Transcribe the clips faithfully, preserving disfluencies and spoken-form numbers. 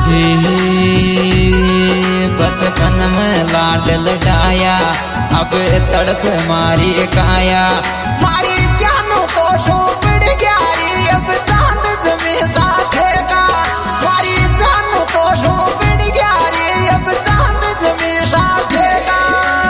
बचपन में लाड लडाया, अब तड़प मारी काया। मारी जानू तो शो बिड़ गया रे, अब चांद जमी साथेगा। मारी जानू तो शो बिड़ गया रे, अब चांद जमी साथेगा।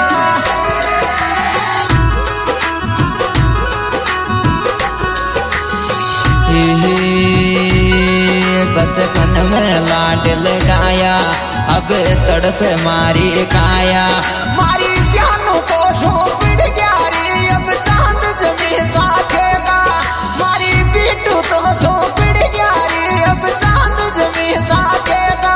बचपन में लाड लडाया, अब तड़प मारी काया। मारी जानू तो शो बिड़ गया रे, अब चांद जमी साथेगा। मारी बीटू तो शो बिड़ गया रे, अब चांद जमी साथेगा।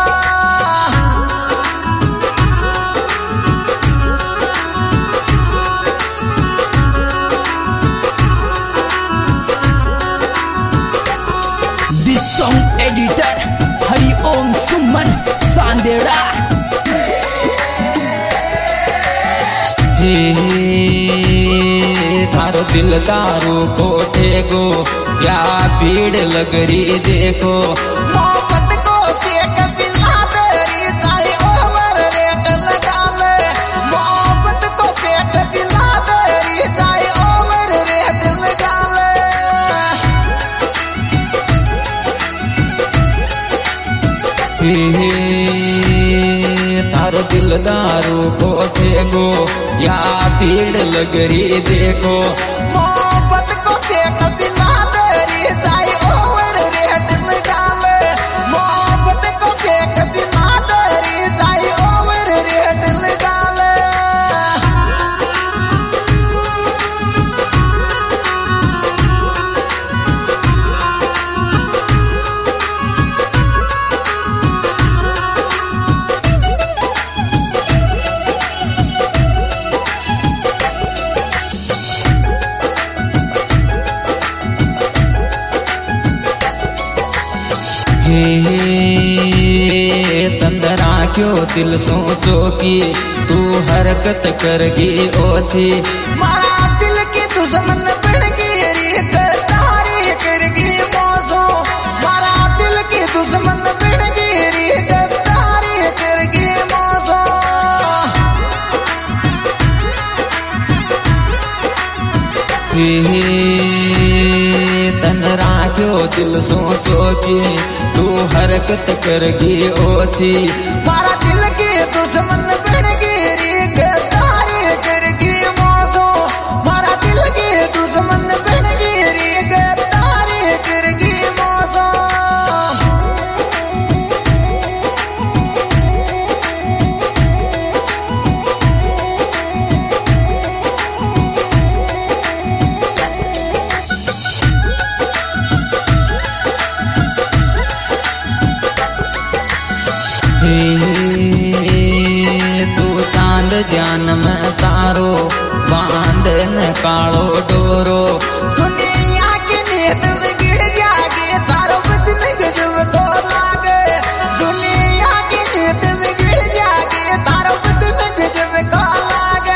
This song editor Hari Om Suman Sandera। हे थारो दिल दारू को ठेगो, क्या भीड़ लग रही देखो। मोहब्बत को फेंक पिला दरी, चाहे ओवर रेट लगा ले। मोहब्बत को फेंक पिला दरी, चाहे ओवर रेट लगा ले। तारो दिल दारू को ठेगो, या भीड़ लग रही देखो। मोहब्बत को फेंक पिला दरी, चाहे ओवर रेट लगा ले। मोहब्बत को फेंक पिला दरी, चाहे ओवर रेट लगा ले। तंदरा क्यों दिल सोचो कि तू हरकत करगी ओछी। मारा दिल की दुश्मन बढ़ गई रे, तारी करगी मौसो। मारा दिल की दुश्मन बढ़ गई रे, तारी करगी मौसो। तन राख्यो दिल सोचो कि तू हरकत करगी ओछी। मारा दिल की दुश्मन बन गई रे, तारी करगी मौसो। मारा दिल की दुश्मन बन गई रे, तारी करगी मौसो। तू चांद जान में तारो, बांधन कालो डोरो। दुनिया की नींद बिगड़ जागे, तारो बदन गजब को लागे। दुनिया की नींद बिगड़ जागे, तारो बदन गजब को लागे।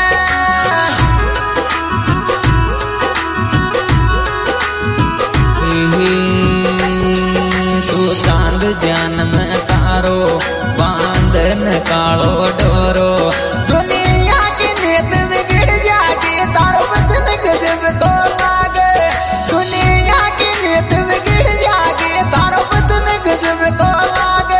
तू चांद जान में तारो, बांधन कालो डोरो। दुनिया की नींद बिगड़ जागे, तारो बदन गजब को लागे। दुनिया की नींद बिगड़ जागे, तारो बदन गजब को लागे।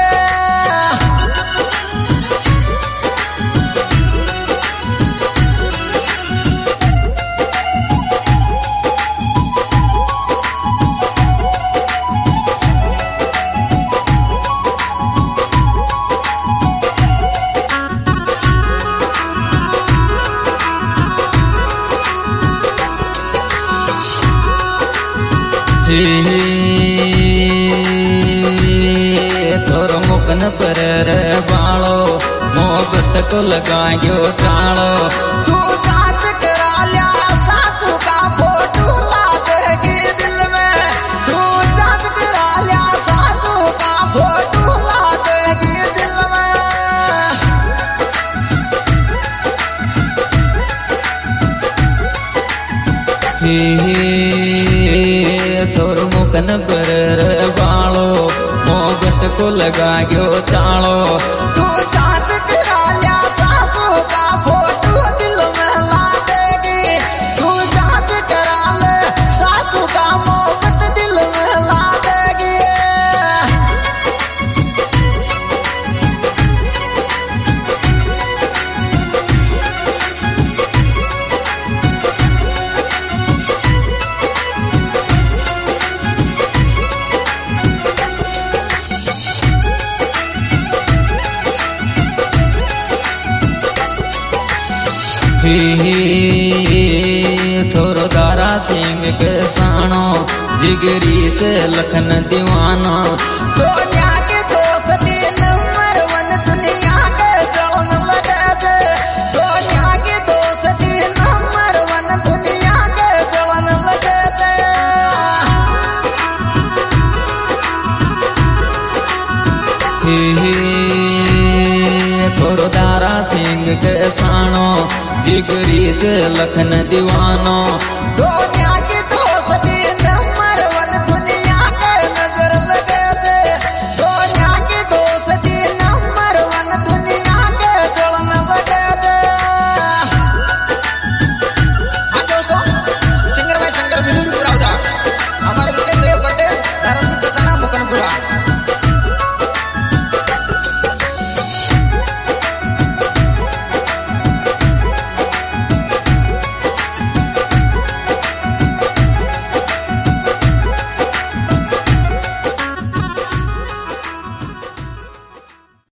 थोरो मुकन पर बालो, मोहब्बत को लगायो चालो। तू जांच करा लिया सासू का फोटो ला देगी दिल में। तू जांच करा लिया सासू का फोटो ला देगी दिल में। छोर मुकन पर बालो, मोहब्बत मोहब्बत को लगा गयो तालो। तू जांच करा लिया सासू का फोटो दिल में ला देगी। तू जांच करा ले सासू का मोहब्बत दिल में ला देगी। छोरो दारा सिंह के साणो जिगरी से लखन दीवानो। दुनिया के दोस्ती नंबर वन दुनिया के चलन लगे थे। दुनिया के दोस्ती नंबर वन दुनिया के चलन लगे थे। छोरो दारा सिंह के साणो जिगरी से लखन दीवानो। दुनिया की दोस्ती